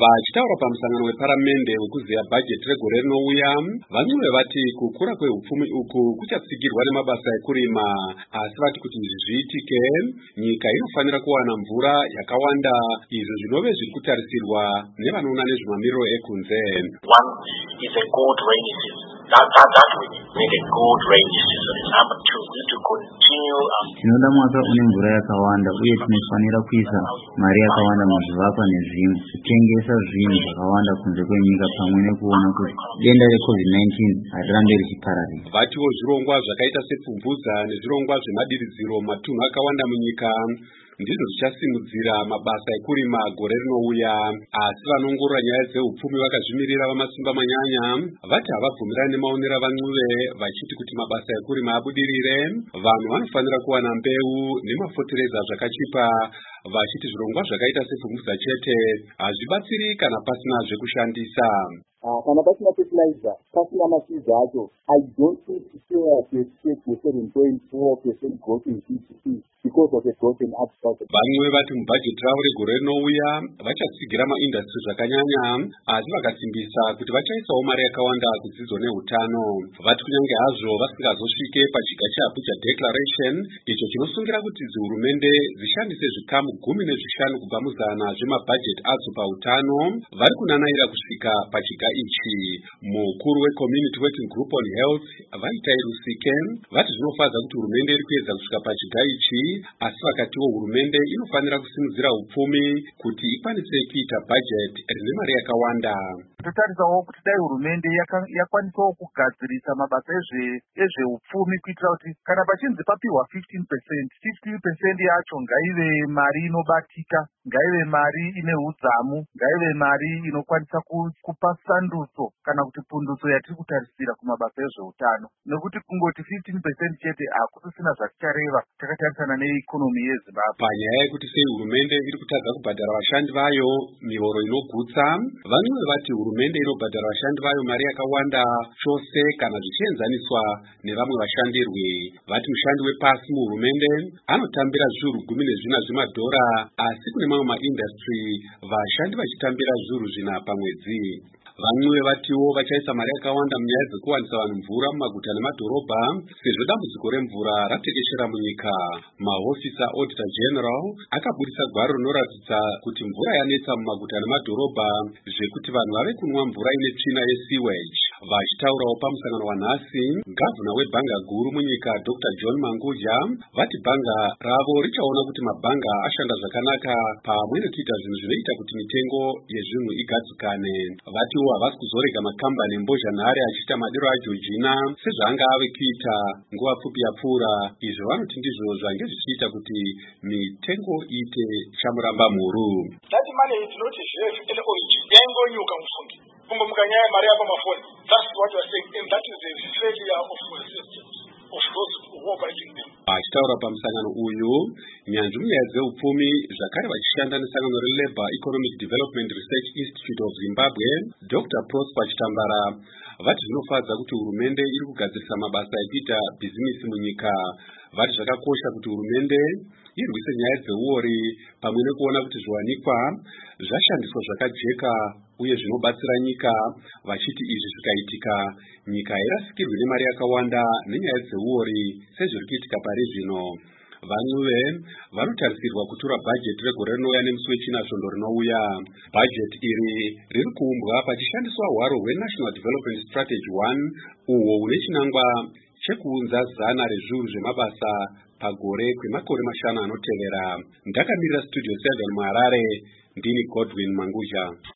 Vachitaura pamusangano weparamende wekuziya bhajeti regore rinouya, vamwe vati kukura kwehupfumi uku kuchatsigirwa nemabasa ekurima, asi vati kuti izvi zviitike nyika inofanira kuwana mvura yakawanda, izvo zvinove zviri kutarisirwa nevanoona nezvemamiriro ekunze. One is a good rainy season. That we need a good rainy season. Number two, we need to continue. Tinoda mwaka une mvura yakawanda uye tinofanira kuisa mari yakawanda muzvivakwa nezvimwe, kutengesa zvinhu zvakawanda kunze kwenyika pamwe nekuona kuti denda reCovid-19 harirambe richipararira. Vatiwo zvirongwa zvakaita sepfumvudza nezvirongwa zvemadiridziro matunhu akawanda munyika ndizvo zvichasimudzira mabasa ekurima gore rinouya, asi vanongorora nyaya dzehupfumi vakazvimirira vamasimba manyanya vati havabvumirani nemaonero avamwe, vachiti kuti mabasa ekurima abudirire, vanhu vanofanira kuwana mbeu nemafotereza zvakachipa, vachiti zvirongwa zvakaita sepfumvudza chete hazvibatsiri kana pasina zvekushandisa. Kana pasina fertilizer, pasina mashizha acho, I don't think to expect a 7.4% growth in GDP because of the growth in agriculture. Vamwe vati mubhajeti ravo regore rinouya vachatsigira maindastri zvakanyanya, asi vakasimbisa kuti vachaisawo mari yakawanda kudzidzo nehutano. Vati kunyange hazvo vasingazosvike pachiga cheAbuja Declaration, icho chinosungira kuti hurumende dzishandise zvikamu 15 kubva muzana zvemabhajeti adzo pahutano, vari kunanaira kusvika pachiga ichi. Mukuru weCommunity Working Group on Health Vaitai Rusike vati zvinofadza kuti hurumende iri kuedza kusvika pachiga ichi, asi vakatiwo hurumende inofanira kusimudzira hupfumi kuti ikwanise kuita bhajeti rine mari yakawanda. Totarisawo kuti dai hurumende yakwanisawo kugadzirisa mabasa ezvehupfumi kuitira kuti kana pachinzi papiwa 15% yacho ngaive mari inobatika, ngaive mari ine hudzamu, ngaive mari inokwanisa kupa sandutso kana kuti pundutso yatiri kutarisira kumabasa ezveutano, nekuti kungoti 15% chete hakusisina zvatichareva takatarisana neikonomi yeZimbabwe. Panyaya yekuti sei hurumende iri kutadza kubhadhara vashandi vayo mihoro inogutsa, vamwe vati hurumende inobhadhara vashandi vayo mari yakawanda chose kana zvichienzaniswa nevamwe vashandirwi. Vati mushandi wepasi muhurumende anotambira zviuru 14 zvemadhora, asi kune mamwe maindastri vashandi vachitambira zviuru 4 pamwedzi. Vamwe vatiwo vachaisa mari yakawanda munyaya dzekuwanisa vanhu mvura mumaguta nemadhorobha, sezvo dambudziko remvura ratekeshera munyika. Mahofisa Auditor General akabudisa gwaro rinoratidza kuti mvura yanetsa mumaguta nemadhorobha, zvekuti vanhu vave kunwa mvura ine tsvina yesewage. Vachitaurawo pamusangano wanhasi, gavhuna webhanga guru munyika Dr. John Mangudya vati bhanga ravo richaona kuti mabhanga ashanda zvakanaka pamwe nekuita zvinhu zvinoita kuti mitengo yezvinhu igadzikane. Vatiwo havasi kuzorega makambani embozhanhare achiita madiro aJoργina sezvaanga ave kuita nguva pfupi yapfuura. Izvo vanoti ndizvo zvange zvichiita kuti mitengo iite chamuramba mhuru. That money is not reserved in origin. Yangonyuka mufungi. Kungo mukanyaya mari yapa mafoni. That's what you are saying, and that is the failure of our systems, of those who are operating them. Achitaura pamusangano uyu, nyanzvi munyaya dzehupfumi zvakare vachishanda nesangano reLabour Economic Development Research Institute of Zimbabwe, Dr. Prosper Chitambara vati zvinofadza kuti hurumende iri kugadzirisa mabasa ekuita bhizinisi munyika. Vati zvakakosha kuti hurumende irwise nyaya dzeuori pamwe nekuona kuti zviwanikwa zvashandiswa zvakajeka uye zvinobatsira nyika, vachiti izvi zvikaitika nyika irasikirwe nemari yakawanda nenyaya dzeuori sezviri kuitika pari zvino. Vamwe vanotarisirwa kutura bhajeti regore rinouya nemusi wechina svondo rinouya. Bhajeti iri riri kuumbwa pachishandiswa hwaro hweNational Development Strategy 1 uhwo hune chinangwa chekuunza zana rezviuru zvemabasa pagore kwemakore 5 anotevera. Ndakamirira Studio 7 muHarare, ndini Godwin Mangudya.